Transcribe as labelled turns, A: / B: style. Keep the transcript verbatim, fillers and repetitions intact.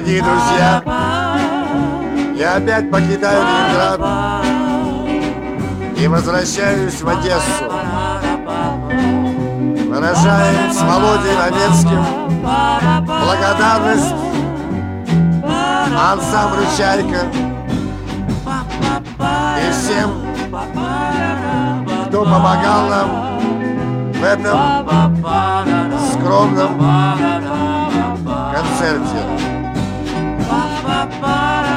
A: Дорогие друзья, я опять покидаю Ленинград и возвращаюсь в Одессу, выражая с Володей Ромецким благодарность ансамблю «Чайка» и всем, кто помогал нам в этом скромном концерте.